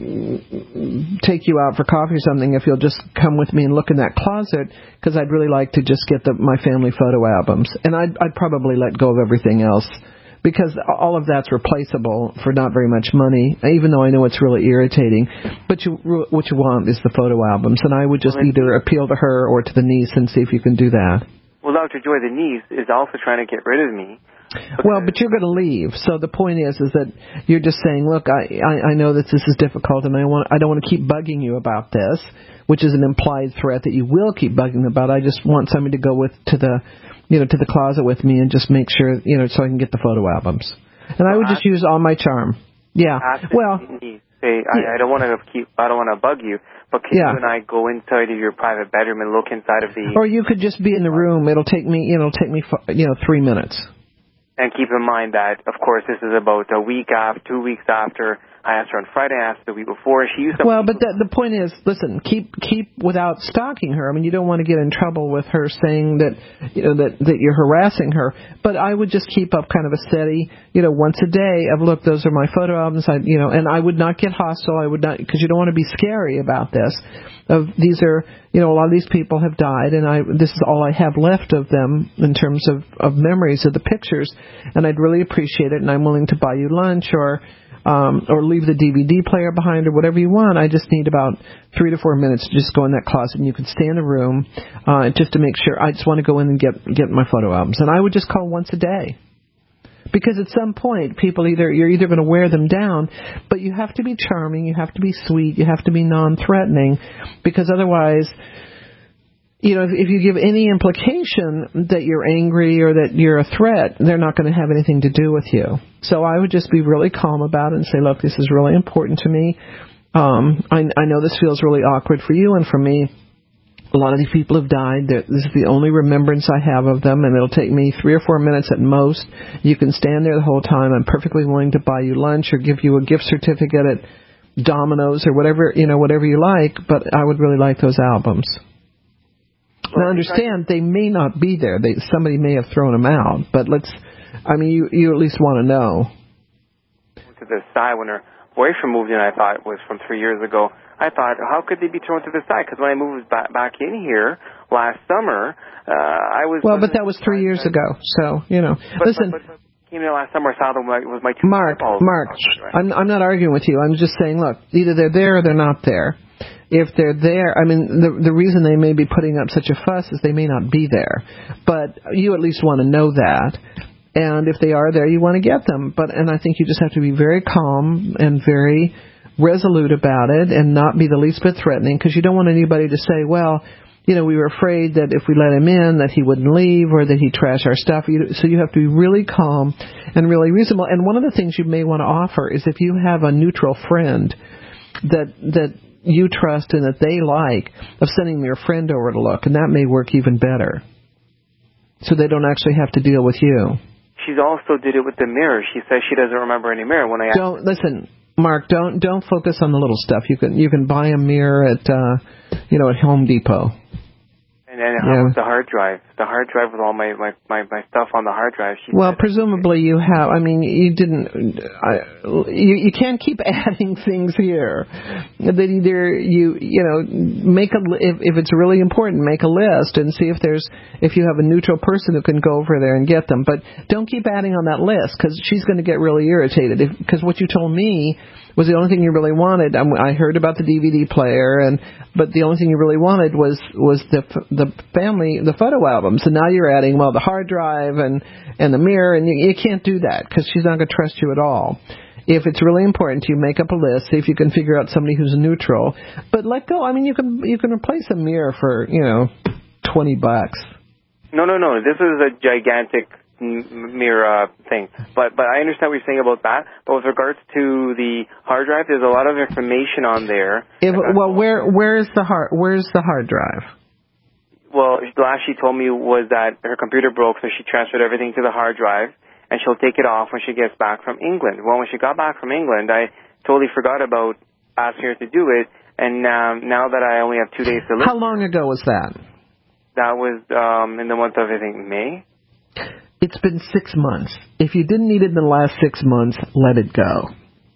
take you out for coffee or something if you'll just come with me and look in that closet, because I'd really like to just get the, my family photo albums. And I'd, I'd probably let go of everything else, because all of that's replaceable for not very much money, even though I know it's really irritating. But you, what you want is the photo albums, and I would just either appeal to her or to the niece and see if you can do that. Well, Doctor Joy, the niece is also trying to get rid of me. Well, but you're going to leave. So the point is, is that you're just saying, look, I, I, I know that this is difficult, and I want I don't want to keep bugging you about this, which is an implied threat that you will keep bugging about. I just want somebody to go with to the, you know, to the closet with me and just make sure, you know, so I can get the photo albums. And I would just use all my charm. Yeah. Well, say, I, I don't want to keep, I don't want to bug you, but can yeah. you and I go inside of your private bedroom and look inside of the? Or you could just be in the room. It'll take me, you know, it'll take me, you know, three minutes. And keep in mind that, of course, this is about a week after, two weeks after. I asked her on Friday, I asked her the week before. She used to. Well, but the, the point is, listen, keep keep without stalking her. I mean, you don't want to get in trouble with her saying that, you know, that, that you're harassing her. But I would just keep up kind of a steady, you know, once a day of, look, those are my photo albums. I, you know, and I would not get hostile. I would not, because you don't want to be scary about this. Of these are, you know, a lot of these people have died, and I this is all I have left of them in terms of, of memories of the pictures, and I'd really appreciate it, and I'm willing to buy you lunch or um, or leave the D V D player behind or whatever you want. I just need about three to four minutes to just go in that closet, and you can stay in the room uh, just to make sure. I just want to go in and get get my photo albums, and I would just call once a day. Because at some point, people either you're either going to wear them down, but you have to be charming, you have to be sweet, you have to be non-threatening, because otherwise, you know, if, if you give any implication that you're angry or that you're a threat, they're not going to have anything to do with you. So I would just be really calm about it and say, look, this is really important to me. Um, I, I know this feels really awkward for you and for me. A lot of these people have died. This is the only remembrance I have of them, and it'll take me three or four minutes at most. You can stand there the whole time. I'm perfectly willing to buy you lunch or give you a gift certificate at Domino's or whatever, you know, whatever you like, but I would really like those albums. Well, now, understand, they may not be there. They, somebody may have thrown them out, but let's, I mean, you, you at least want to know. To the side when her boyfriend moved in, I thought it was from three years ago. I thought, how could they be thrown to the side? Because when I moved back, back in here last summer, uh, I was... Well, but that was three years ago, so, you know. But, Listen... But, but, came in last summer, I saw them was my two Mark, eyeballs. Mark, Right? I'm, I'm not arguing with you. I'm just saying, look, either they're there or they're not there. If they're there, I mean, the the reason they may be putting up such a fuss is they may not be there. But you at least want to know that. And if they are there, you want to get them. But and I think you just have to be very calm and very resolute about it and not be the least bit threatening, because you don't want anybody to say, well, you know, we were afraid that if we let him in that he wouldn't leave or that he'd trash our stuff. So you have to be really calm and really reasonable. And one of the things you may want to offer is if you have a neutral friend that that you trust and that they like, of sending their friend over to look, and that may work even better. So they don't actually have to deal with you. She's also did it with the mirror. She says she doesn't remember any mirror. When I don't listen, Mark. Don't don't focus on the little stuff. You can you can buy a mirror at uh, you know at Home Depot. And then how Yeah. about the hard drive? The hard drive with all my, my, my, my stuff on the hard drive. She Well, presumably you have. I mean, you didn't. I, you you can't keep adding things here. That either you you know make a if if it's really important, make a list and see if there's if you have a neutral person who can go over there and get them. But don't keep adding on that list, because she's going to get really irritated. Because what you told me was the only thing you really wanted. I, I heard about the D V D player, and but the only thing you really wanted was was the the family the photo albums. And now you're adding well the hard drive and and the mirror, and you, you can't do that because she's not going to trust you at all. If it's really important to you, make up a list, see if you can figure out somebody who's neutral. But let go. I mean, you can you can replace a mirror for you know twenty bucks. No, no, no. This is a gigantic mirror uh, thing. But but I understand what you're saying about that. But with regards to the hard drive, there's a lot of information on there. If, well, where where's the hard where's the hard drive? Well, the last she told me was that her computer broke, so she transferred everything to the hard drive, and she'll take it off when she gets back from England. Well, when she got back from England, I totally forgot about asking her to do it, and um, now that I only have two days to live. How long ago was that? That was um, in the month of, I think, May. It's been six months. If you didn't need it in the last six months, let it go.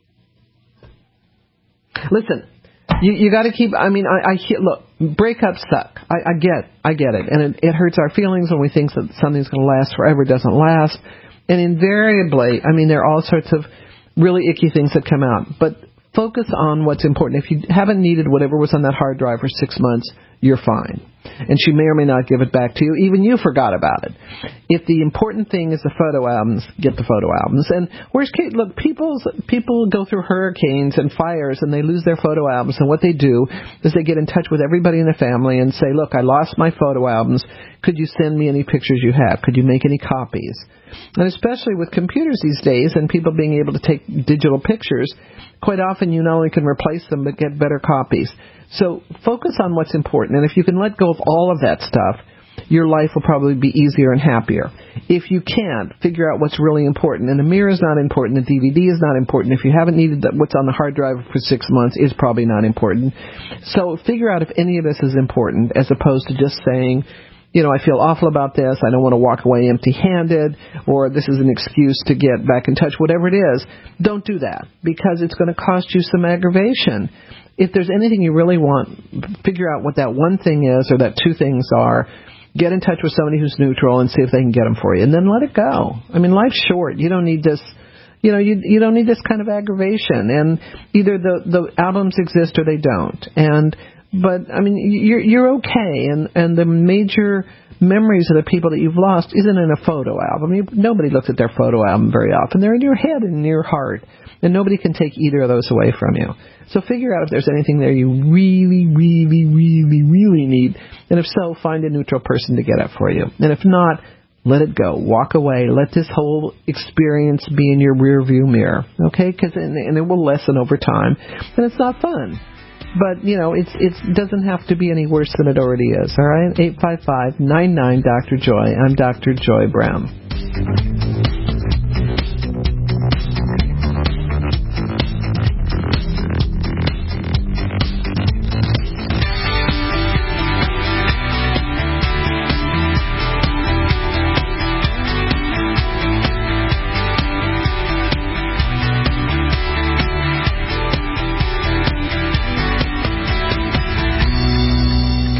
Listen, you you got to keep. I mean, I, I hear, look, breakups suck. I, I get, I get it, and it, it hurts our feelings when we think that something's going to last forever. It doesn't last, and invariably, I mean, there are all sorts of really icky things that come out. But focus on what's important. If you haven't needed whatever was on that hard drive for six months, you're fine. And she may or may not give it back to you. Even you forgot about it. If the important thing is the photo albums, get the photo albums. And worst case, look, people's, people go through hurricanes and fires and they lose their photo albums. And what they do is they get in touch with everybody in the family and say, look, I lost my photo albums. Could you send me any pictures you have? Could you make any copies? And especially with computers these days and people being able to take digital pictures, quite often you not only can replace them but get better copies. So focus on what's important. And if you can let go of all of that stuff, your life will probably be easier and happier. If you can't, figure out what's really important. And the mirror is not important. The D V D is not important. If you haven't needed what's on the hard drive for six months, is probably not important. So figure out if any of this is important, as opposed to just saying, you know, I feel awful about this, I don't want to walk away empty-handed, or this is an excuse to get back in touch, whatever it is. Don't do that, because it's going to cost you some aggravation. If there's anything you really want, figure out what that one thing is, or that two things are. Get in touch with somebody who's neutral and see if they can get them for you, and then let it go. I mean, life's short. You don't need this, you know, you you don't need this kind of aggravation. And either the the albums exist or they don't. And But, I mean, you're you're okay, and, and the major memories of the people that you've lost isn't in a photo album. You, nobody looks at their photo album very often. They're in your head and in your heart, and nobody can take either of those away from you. So figure out if there's anything there you really, really, really, really need, and if so, find a neutral person to get it for you. And if not, let it go. Walk away. Let this whole experience be in your rear view mirror, okay? Cause, and, and it will lessen over time, and it's not fun. But, you know, it's it doesn't have to be any worse than it already is, all right? eight five five, nine nine, Doctor Joy. I'm Doctor Joy Brown.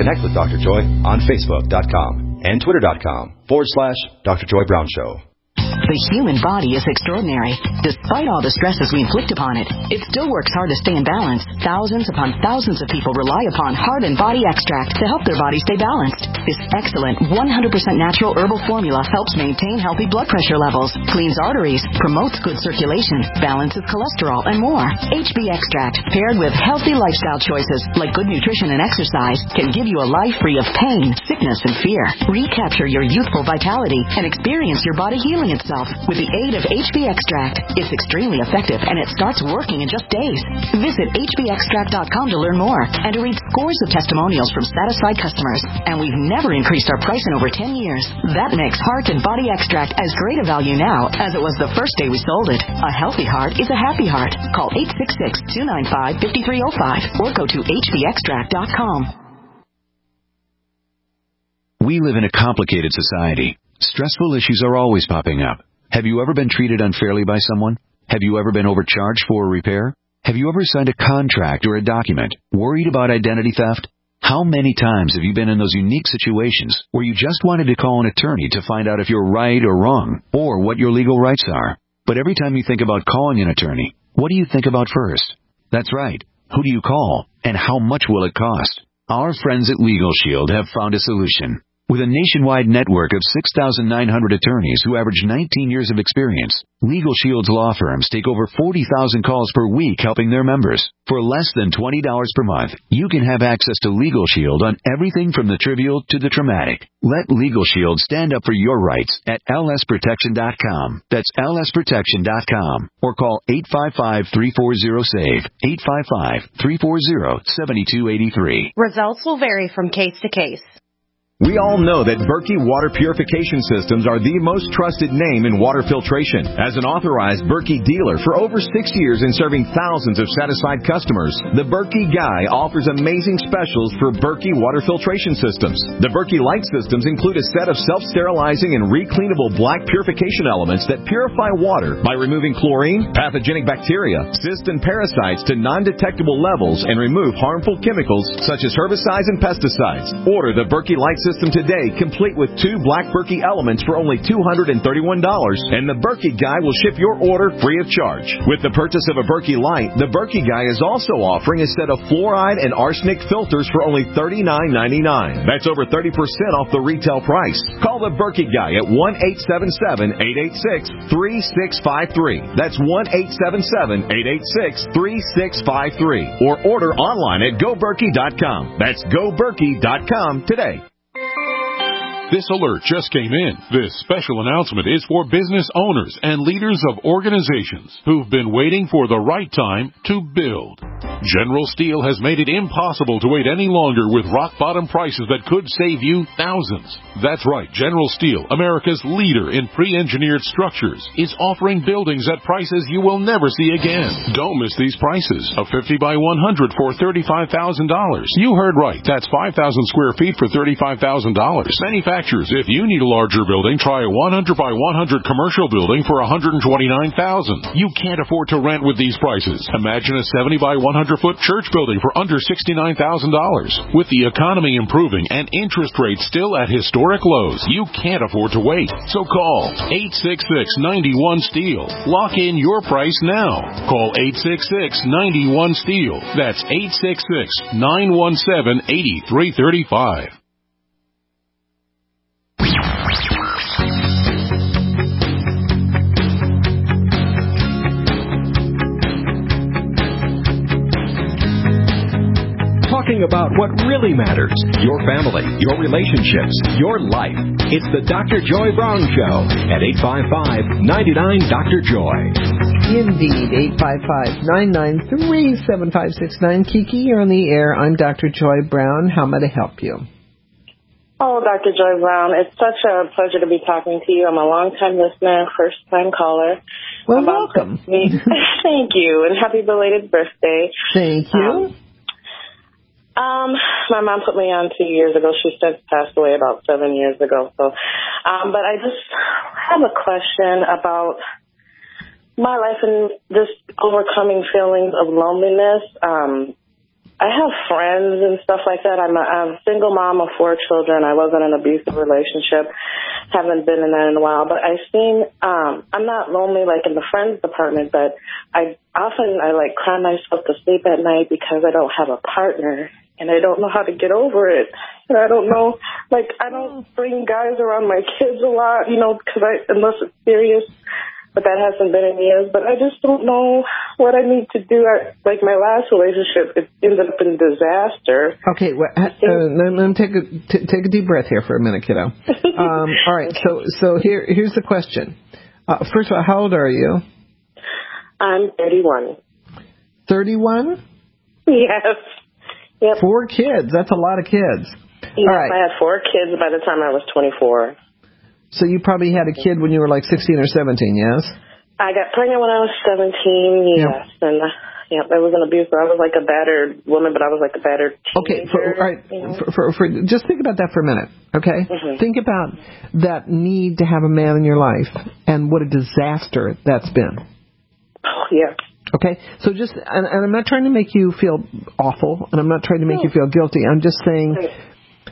Connect with Doctor Joy on Facebook.com and Twitter.com forward slash Doctor Joy Brown Show. The human body is extraordinary. Despite all the stresses we inflict upon it, it still works hard to stay in balance. Thousands upon thousands of people rely upon Heart and Body Extract to help their body stay balanced. This excellent one hundred percent natural herbal formula helps maintain healthy blood pressure levels, cleans arteries, promotes good circulation, balances cholesterol, and more. H B Extract, paired with healthy lifestyle choices like good nutrition and exercise, can give you a life free of pain, sickness, and fear. Recapture your youthful vitality and experience your body healing itself with the aid of H B Extract. It's extremely effective, and it starts working in just days. Visit H B extract dot com to learn more and to read scores of testimonials from satisfied customers. And we've never increased our price in over ten years. That makes Heart and Body Extract as great a value now as it was the first day we sold it. A healthy heart is a happy heart. Call eight six six, two nine five, five three zero five or go to H B extract dot com. We live in a complicated society. Stressful issues are always popping up. Have you ever been treated unfairly by someone? Have you ever been overcharged for a repair? Have you ever signed a contract or a document worried about identity theft? How many times have you been in those unique situations where you just wanted to call an attorney to find out if you're right or wrong or what your legal rights are? But every time you think about calling an attorney, what do you think about first? That's right. Who do you call, and how much will it cost? Our friends at Legal Shield have found a solution. With a nationwide network of six thousand nine hundred attorneys who average nineteen years of experience, Legal Shield's law firms take over forty thousand calls per week helping their members. For less than twenty dollars per month, you can have access to Legal Shield on everything from the trivial to the traumatic. Let Legal Shield stand up for your rights at L S protection dot com. That's L S protection dot com. Or call eight five five, three four zero, SAVE, eight five five, three four zero, seven two eight three. Results will vary from case to case. We all know that Berkey Water Purification Systems are the most trusted name in water filtration. As an authorized Berkey dealer for over six years and serving thousands of satisfied customers, the Berkey Guy offers amazing specials for Berkey water filtration systems. The Berkey Light systems include a set of self-sterilizing and recleanable black purification elements that purify water by removing chlorine, pathogenic bacteria, cysts, and parasites to non-detectable levels and remove harmful chemicals such as herbicides and pesticides. Order the Berkey Light system today, complete with two black Berkey elements for only two hundred thirty-one dollars, and the Berkey Guy will ship your order free of charge. With the purchase of a Berkey Light, the Berkey Guy is also offering a set of fluoride and arsenic filters for only thirty-nine ninety-nine. That's over thirty percent off the retail price. Call the Berkey Guy at one eight seven seven, eight eight six, three six five three. That's one eight seven seven, eight eight six, three six five three. Or order online at go berkey dot com. That's go berkey dot com today. This alert just came in. This special announcement is for business owners and leaders of organizations who've been waiting for the right time to build. General Steel has made it impossible to wait any longer with rock-bottom prices that could save you thousands. That's right, General Steel, America's leader in pre-engineered structures, is offering buildings at prices you will never see again. Don't miss these prices. A fifty by one hundred for thirty-five thousand dollars. You heard right. That's five thousand square feet for thirty-five thousand dollars. Manufacturers, if you need a larger building, try a one hundred by one hundred commercial building for one hundred twenty-nine thousand dollars. You can't afford to rent with these prices. Imagine a seventy by one hundred foot church building for under sixty-nine thousand dollars. With the economy improving and interest rates still at historic lows, you can't afford to wait. So call eight six six, nine one, STEEL. Lock in your price now. Call eight six six, nine one, STEEL. That's eight six six, nine one seven, eight three three five. Talking about what really matters, your family, your relationships, your life. It's the Doctor Joy Brown Show at eight five five, nine nine, Doctor Joy. Indeed, eight five five, nine nine three, seven five six nine. Kiki, you're on the air. I'm Doctor Joy Brown. How may I help you? Oh, Doctor Joy Brown, it's such a pleasure to be talking to you. I'm a long-time listener, first-time caller. Well, welcome. Thank you, and happy belated birthday. Thank you. Um, Um, my mom put me on two years ago. She since passed away about seven years ago. So, um, but I just have a question about my life and just overcoming feelings of loneliness. Um, I have friends and stuff like that. I'm a, I'm a single mom of four children. I wasn't in an abusive relationship. Haven't been in that in a while. But I've seen, um, I'm not lonely like in the friends department, but I often, I like cry myself to sleep at night because I don't have a partner and I don't know how to get over it. And I don't know, like, I don't bring guys around my kids a lot, you know, because I, unless it's serious. But that hasn't been in years. But I just don't know what I need to do. I, like my last relationship, it ended up in disaster. Okay, well, uh, let, let me take a t- take a deep breath here for a minute, kiddo. Um, all right, so so here here's the question. Uh, first of all, how old are you? I'm thirty-one. thirty-one? Yes. Yep. Four kids. That's a lot of kids. Yes, all right. I had four kids by the time I was twenty-four. So you probably had a kid when you were like sixteen or seventeen, yes? I got pregnant when I was seventeen, yes. Yep. And, uh, yeah, I was an abuser. I was like a battered woman, but I was like a battered teenager. Okay, for, all right, you know? for, for, for, just think about that for a minute, okay? Mm-hmm. Think about that need to have a man in your life and what a disaster that's been. Oh, yeah. Okay, so just, and, and I'm not trying to make you feel awful, and I'm not trying to make no. you feel guilty. I'm just saying... Right.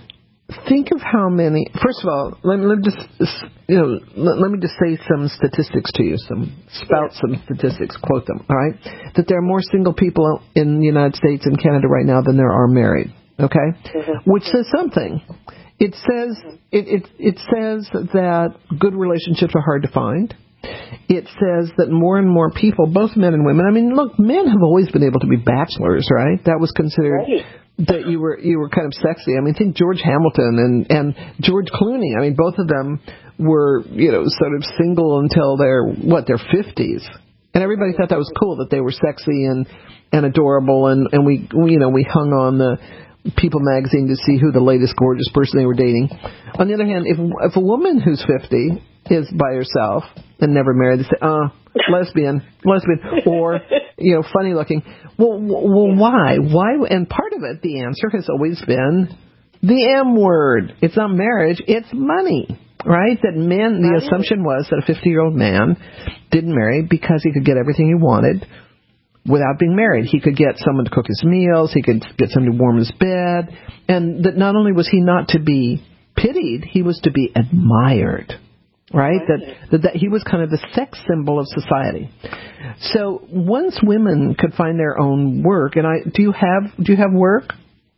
Think of how many. First of all, let me, let me just you know let, let me just say some statistics to you. Some spout yeah. some statistics. Quote them. All right. That there are more single people in the United States and Canada right now than there are married. Okay, mm-hmm. Which says something. It says it, it it says that good relationships are hard to find. It says that more and more people, both men and women. I mean, look, men have always been able to be bachelors, right? That was considered. Right. That you were you were kind of sexy. I mean, think George Hamilton and, and George Clooney. I mean, both of them were, you know, sort of single until their, what, their fifties. And everybody thought that was cool, that they were sexy and, and adorable. And, and we, we, you know, we hung on the People magazine to see who the latest gorgeous person they were dating. On the other hand, if if a woman who's fifty is by herself and never married, they say, uh, lesbian, lesbian, or, you know, funny looking. Well, well, why? Why? And part of it, the answer has always been the M word. It's not marriage, it's money, right? That men, the assumption was that a fifty-year-old man didn't marry because he could get everything he wanted without being married. He could get someone to cook his meals, he could get someone to warm his bed, and that not only was he not to be pitied, he was to be admired. Right? That, that that he was kind of the sex symbol of society. So once women could find their own work, and I do you have do you have work?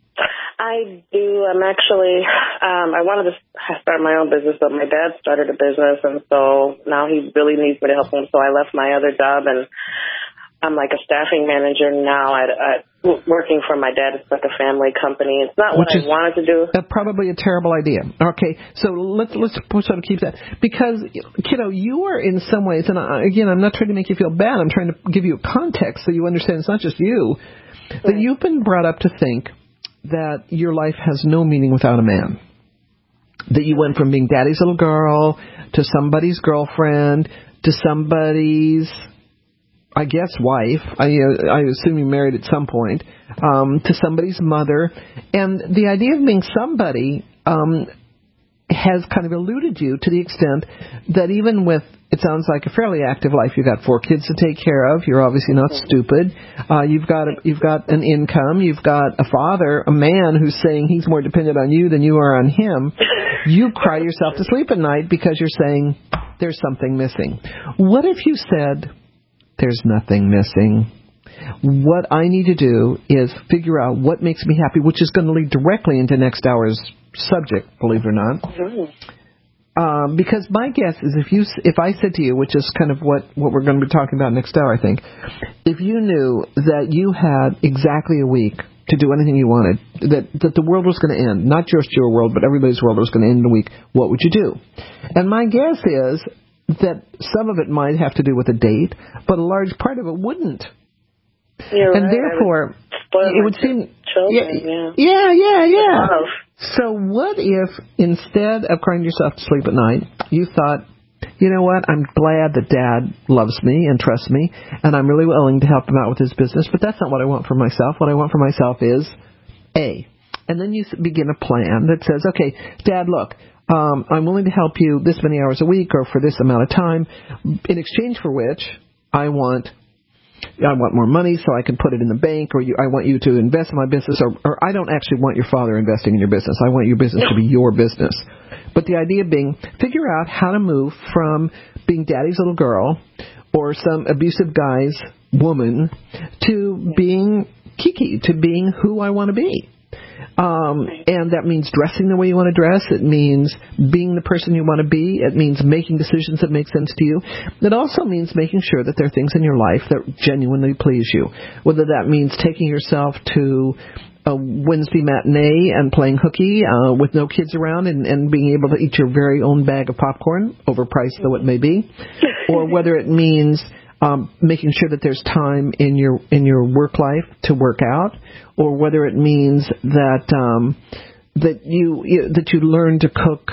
I do. I'm actually um, I wanted to start my own business, but my dad started a business, and so now he really needs me to help him. So I left my other job, and I'm like a staffing manager now at, at working for my dad. It's like a family company. It's not what Which I wanted to do. That's probably a terrible idea. Okay, so let's let's sort of keep that, because kiddo, you are in some ways, and I, again, I'm not trying to make you feel bad. I'm trying to give you a context so you understand it's not just you. Right. That you've been brought up to think that your life has no meaning without a man. That you went from being daddy's little girl to somebody's girlfriend to somebody's, I guess, wife. I, uh, I assume you married at some point, um, to somebody's mother. And the idea of being somebody um, has kind of eluded you to the extent that even with, it sounds like a fairly active life, you've got four kids to take care of. You're obviously not stupid. Uh, you've got a, you've got an income. You've got a father, a man who's saying he's more dependent on you than you are on him. You cry yourself to sleep at night because you're saying there's something missing. What if you said, there's nothing missing? What I need to do is figure out what makes me happy, which is going to lead directly into next hour's subject, believe it or not. Um, because my guess is if you, if I said to you, which is kind of what, what we're going to be talking about next hour, I think, if you knew that you had exactly a week to do anything you wanted, that, that the world was going to end, not just your world, but everybody's world was going to end in a week, what would you do? And my guess is that some of it might have to do with a date, but a large part of it wouldn't. You're and right. therefore, it would seem, children, yeah, yeah, yeah, yeah. So what if instead of crying yourself to sleep at night, you thought, you know what, I'm glad that Dad loves me and trusts me, and I'm really willing to help him out with his business, but that's not what I want for myself. What I want for myself is A. And then you begin a plan that says, okay, Dad, look, Um, I'm willing to help you this many hours a week or for this amount of time, in exchange for which I want I want more money so I can put it in the bank, or you, I want you to invest in my business, or, or I don't actually want your father investing in your business. I want your business to be your business. But the idea being, figure out how to move from being daddy's little girl or some abusive guy's woman to being Kiki, to being who I want to be. Um, and that means dressing the way you want to dress. It means being the person you want to be. It means making decisions that make sense to you. It also means making sure that there are things in your life that genuinely please you. Whether that means taking yourself to a Wednesday matinee and playing hooky uh, with no kids around and, and being able to eat your very own bag of popcorn, overpriced though it may be, or whether it means um, making sure that there's time in your in your work life to work out, or whether it means that um, that you, you that you learn to cook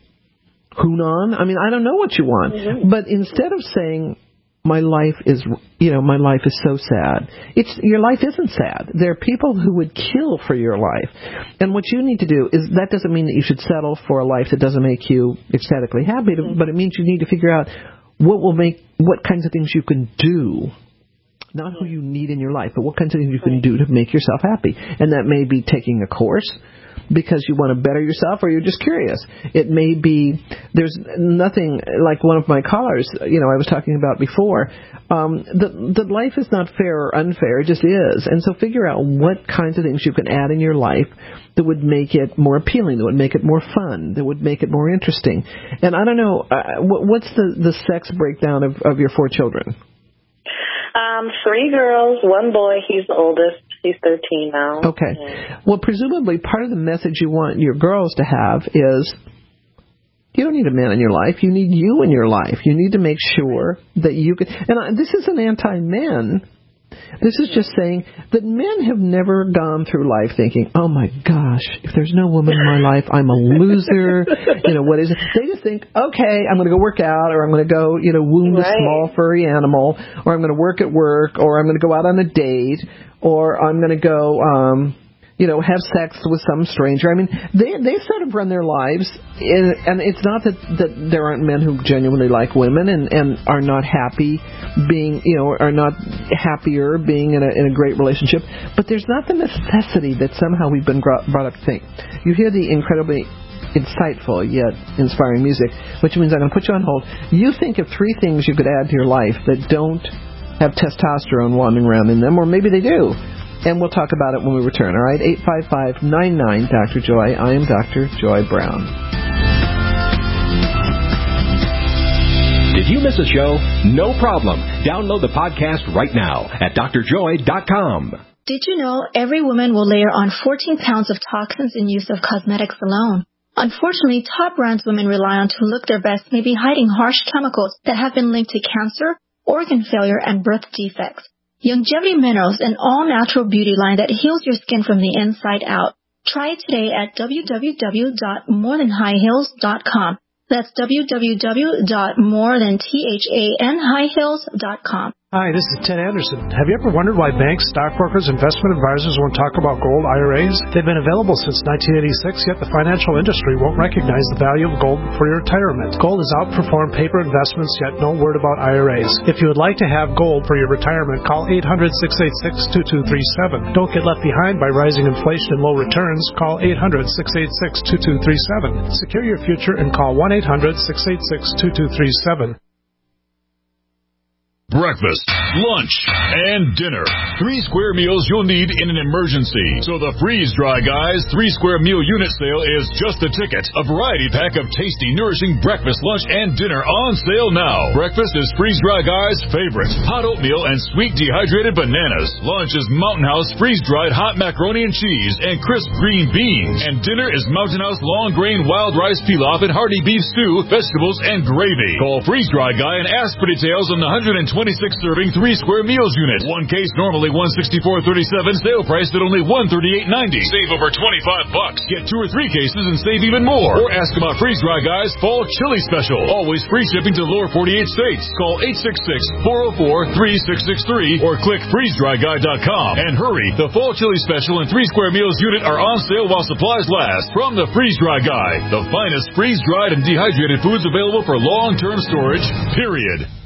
hunan. I mean, I don't know what you want, mm-hmm. but instead of saying my life is, you know, my life is so sad. It's, your life isn't sad. There are people who would kill for your life. And what you need to do is, that doesn't mean that you should settle for a life that doesn't make you ecstatically happy, but it means you need to figure out what will make, what kinds of things you can do. Not who you need in your life, but what kinds of things you can do to make yourself happy. And that may be taking a course because you want to better yourself, or you're just curious. It may be, there's nothing like one of my callers, you know, I was talking about before, um, that, that life is not fair or unfair, it just is. And so figure out what kinds of things you can add in your life that would make it more appealing, that would make it more fun, that would make it more interesting. And I don't know, uh, what's the, the sex breakdown of, of your four children? Um, three girls, one boy. He's the oldest. He's thirteen now. Okay. Yeah. Well, presumably part of the message you want your girls to have is, you don't need a man in your life. You need you in your life. You need to make sure that you can. And I, this isn't anti-men. This is just saying that men have never gone through life thinking, oh, my gosh, if there's no woman in my life, I'm a loser. You know, what is it? They just think, okay, I'm going to go work out, or I'm going to go, you know, wound right. a small furry animal, or I'm going to work at work, or I'm going to go out on a date, or I'm going to go, um, you know, have sex with some stranger. I mean, they they sort of run their lives, in, and it's not that, that there aren't men who genuinely like women and, and are not happy being, you know, are not happier being in a in a great relationship, but there's not the necessity that somehow we've been brought up to think. You hear the incredibly insightful yet inspiring music, which means I'm going to put you on hold. You think of three things you could add to your life that don't have testosterone wandering around in them, or maybe they do. And we'll talk about it when we return, all right? eight five five, nine nine, Doctor Joy. I am Doctor Joy Brown. Did you miss a show? No problem. Download the podcast right now at d r joy dot com. Did you know every woman will layer on fourteen pounds of toxins in use of cosmetics alone? Unfortunately, top brands women rely on to look their best may be hiding harsh chemicals that have been linked to cancer, organ failure, and birth defects. Longevity Minerals, an all-natural beauty line that heals your skin from the inside out. Try it today at w w w dot more than high heels dot com. That's w w w dot more than high heels dot com. Hi, this is Ted Anderson. Have you ever wondered why banks, stockbrokers, investment advisors won't talk about gold I R As? They've been available since nineteen eighty-six, yet the financial industry won't recognize the value of gold for your retirement. Gold has outperformed paper investments, yet no word about I R As. If you would like to have gold for your retirement, call eight hundred, six eight six, two two three seven. Don't get left behind by rising inflation and low returns. Call eight hundred, six eight six, two two three seven. Secure your future and call one eight hundred, six eight six, two two three seven. Breakfast, lunch, and dinner. Three square meals you'll need in an emergency. So the Freeze Dry Guys three square meal unit sale is just a ticket. A variety pack of tasty, nourishing breakfast, lunch, and dinner on sale now. Breakfast is Freeze Dry Guys' favorite. Hot oatmeal and sweet dehydrated bananas. Lunch is Mountain House freeze-dried hot macaroni and cheese and crisp green beans. And dinner is Mountain House long grain wild rice pilaf and hearty beef stew, vegetables, and gravy. Call Freeze Dry Guy and ask for details on the one hundred twenty-six serving three square meals unit. One case normally one sixty-four thirty-seven, sale priced at only one thirty-eight ninety. Save over twenty-five bucks. Get two or three cases and save even more. Or ask about Freeze Dry Guys Fall Chili Special. Always free shipping to the lower forty-eight states. Call eight six six, four oh four, three six six three or click freeze dry guy dot com. And hurry, the Fall Chili Special and three square meals unit are on sale while supplies last. From the Freeze Dry Guy, the finest freeze-dried and dehydrated foods available for long-term storage, period.